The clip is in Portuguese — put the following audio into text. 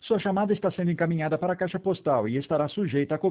Sua chamada está sendo encaminhada para a caixa postal e estará sujeita a